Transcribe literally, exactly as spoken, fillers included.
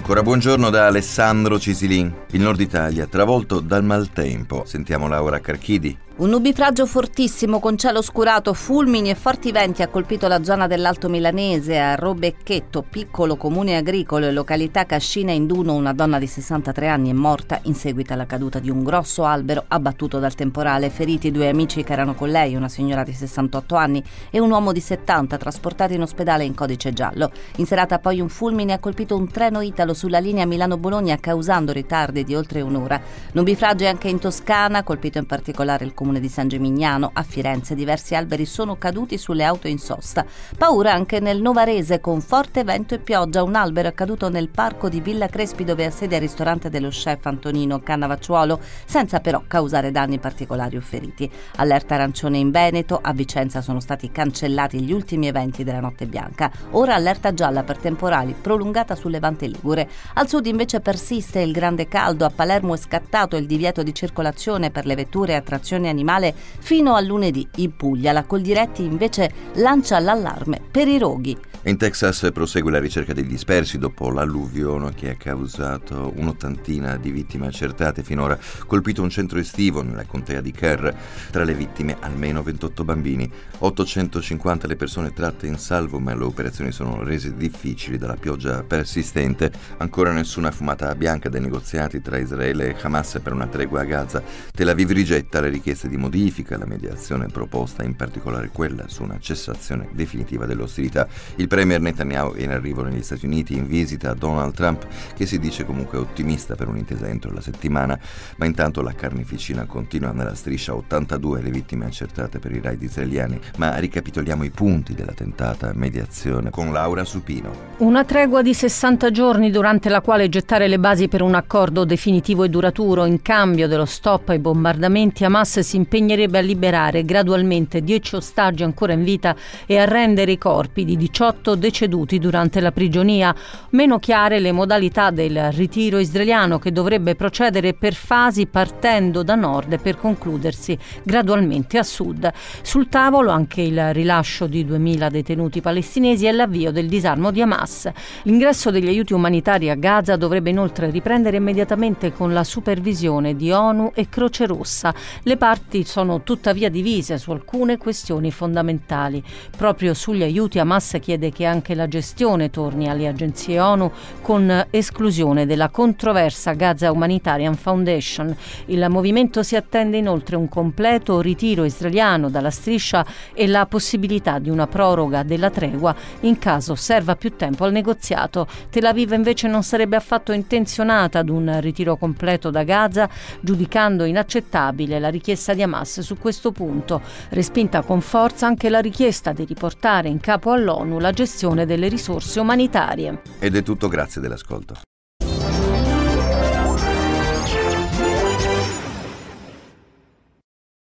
Ancora buongiorno da Alessandro Cisilin. Il nord Italia travolto dal maltempo. Sentiamo Laura Carchidi. Un nubifragio fortissimo con cielo oscurato, fulmini e forti venti ha colpito la zona dell'Alto Milanese. A Robecchetto, piccolo comune agricolo e località Cascina Induno, una donna di sessantatré anni è morta in seguito alla caduta di un grosso albero abbattuto dal temporale. Feriti due amici che erano con lei, una signora di sessantotto anni e un uomo di settanta, trasportati in ospedale in codice giallo. In serata poi un fulmine ha colpito un treno italo sulla linea Milano-Bologna, causando ritardi di oltre un'ora. Nubifragio anche in Toscana, colpito in particolare il comune di San Gimignano. A Firenze diversi alberi sono caduti sulle auto in sosta. Paura anche nel Novarese, con forte vento e pioggia. Un albero è caduto nel parco di Villa Crespi, dove ha sede il ristorante dello chef Antonino Cannavacciuolo, senza però causare danni particolari o feriti. Allerta arancione in Veneto. A Vicenza sono stati cancellati gli ultimi eventi della Notte Bianca. Ora allerta gialla per temporali prolungata sul Levante ligure. Al sud invece persiste il grande caldo. A Palermo è scattato il divieto di circolazione per le vetture a trazione animale fino a lunedì. In Puglia la Coldiretti invece lancia l'allarme per i roghi. In Texas prosegue la ricerca dei dispersi dopo l'alluvione che ha causato un'ottantina di vittime accertate. Finora colpito un centro estivo nella contea di Kerr. Tra le vittime almeno ventotto bambini, ottocentocinquanta le persone tratte in salvo, ma le operazioni sono rese difficili dalla pioggia persistente. Ancora nessuna fumata bianca dai negoziati tra Israele e Hamas per una tregua a Gaza. Tel Aviv rigetta le richieste di modifica alla mediazione proposta, in particolare quella su una cessazione definitiva delle ostilità. Il premier Netanyahu è in arrivo negli Stati Uniti in visita a Donald Trump, che si dice comunque ottimista per un'intesa entro la settimana, ma intanto la carneficina continua nella striscia. ottantadue le vittime accertate per i raid israeliani. Ma ricapitoliamo i punti della tentata mediazione con Laura Supino. Una tregua di sessanta giorni durante la quale gettare le basi per un accordo definitivo e duraturo. In cambio dello stop ai bombardamenti, Hamas si impegnerebbe a liberare gradualmente dieci ostaggi ancora in vita e a rendere i corpi di diciotto deceduti durante la prigionia. Meno chiare le modalità del ritiro israeliano, che dovrebbe procedere per fasi partendo da nord per concludersi gradualmente a sud. Sul tavolo anche il rilascio di duemila detenuti palestinesi e l'avvio del disarmo di Hamas. L'ingresso degli aiuti umanitari a Gaza dovrebbe inoltre riprendere immediatamente con la supervisione di ONU e Croce Rossa. Le parti sono tuttavia divise su alcune questioni fondamentali. Proprio sugli aiuti Hamas chiede che anche la gestione torni alle agenzie ONU, con esclusione della controversa Gaza Humanitarian Foundation. Il movimento si attende inoltre un completo ritiro israeliano dalla striscia e la possibilità di una proroga della tregua in caso serva più tempo al negoziato. Tel Aviv invece non sarebbe affatto intenzionata ad un ritiro completo da Gaza, giudicando inaccettabile la richiesta di Hamas su questo punto. Respinta con forza anche la richiesta di riportare in capo all'ONU la gestione delle risorse umanitarie. Ed è tutto, grazie dell'ascolto.